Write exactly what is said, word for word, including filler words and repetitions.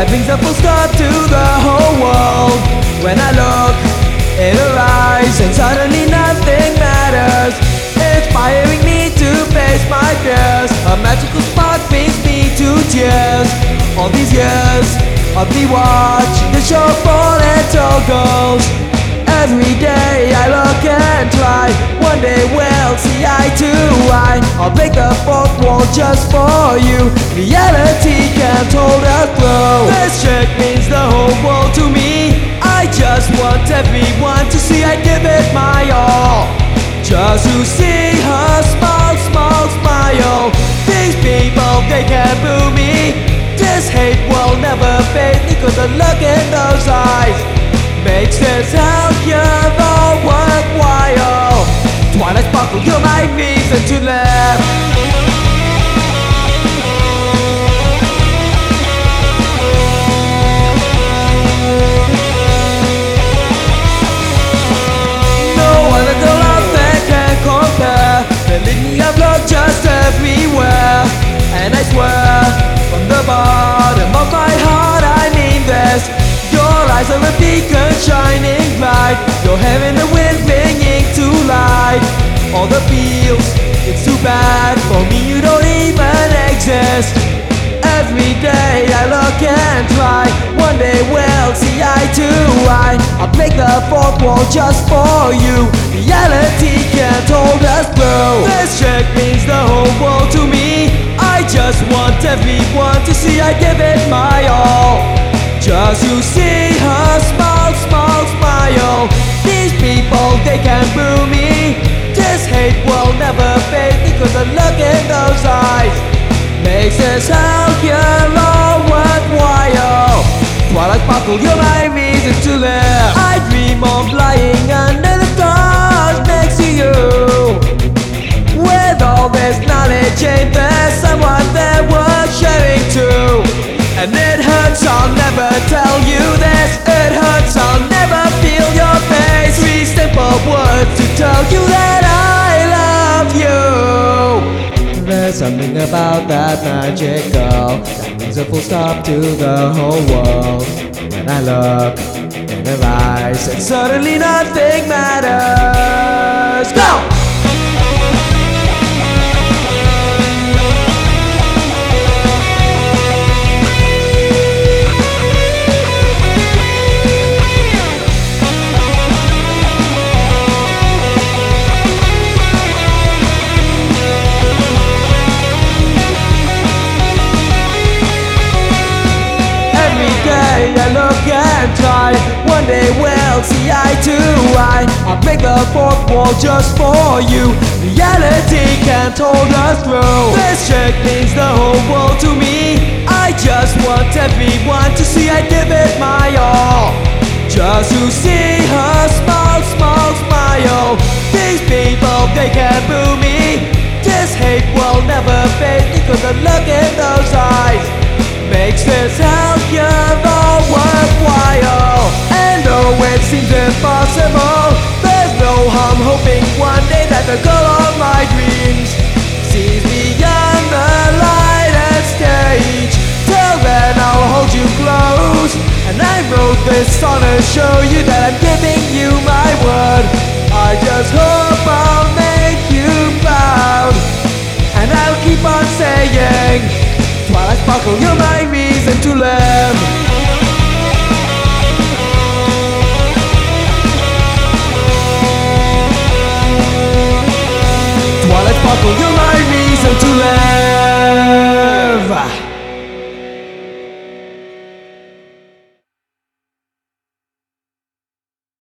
that brings a full stop to the whole world. When I look in her eyes and suddenly nothing matters, inspiring me to face my fears. A magical spark brings me to tears. All these years of me watching the show for little girls. Every day I look and try, one day we'll see eye to eye. I'll break the fourth wall just for you. Reality can't hold us through. This chick means the whole world to me. I just want everyone to see I give it my all. Just to see her smile, smile, smile. These people, they can't boo me. This hate will never fade because the look in those eyes makes this out here all worthwhile. Twilight sparkle, you're my reason to live. No other girl out there can compare. The litany of love just everywhere. And I swear, from the bottom of my heart I mean this. Your eyes are a beacon shining bright. Your hair in the wind bringing to light all the feels. It's too bad for me you don't even exist. Every day I look and try, one day we'll see eye to eye. I'll break the fourth wall just for you. Reality can't hold us through. This chick means the whole world to me. I just want everyone to see I give it my all. Just to see her smile, smile, smile. These people, they can't boo me. This hate will never fade because the look in those eyes makes this out here all worthwhile. Twilight sparkle, you're my reason to live. I dream of lying under the stars next to you. With all this knowledge, ain't there someone there worth sharing to? And it hurts, I'll never tell you this. It hurts, I'll never feel your face. Three simple words to tell you that I love you. There's something about that magic girl that brings a full stop to the whole world. When I look in her eyes and suddenly nothing matters. Go! I look and try, one day we'll see eye to eye. I'll break the fourth wall just for you. Reality can't hold us through. This chick means the whole world to me. I just want everyone to see I give it my all. Just to see her smile, smile, smile. These people, they can't boo me. This hate will never fade because the look in those eyes makes this out here all worthwhile. And though it seems impossible, there's no harm hoping one day that the girl of my dreams sees beyond the light and stage. Till then I'll hold you close, and I wrote this song to show you that I'm giving you my word. I just hope I'll make you proud, and I'll keep on saying, Twilight sparkle, you're my reason to live.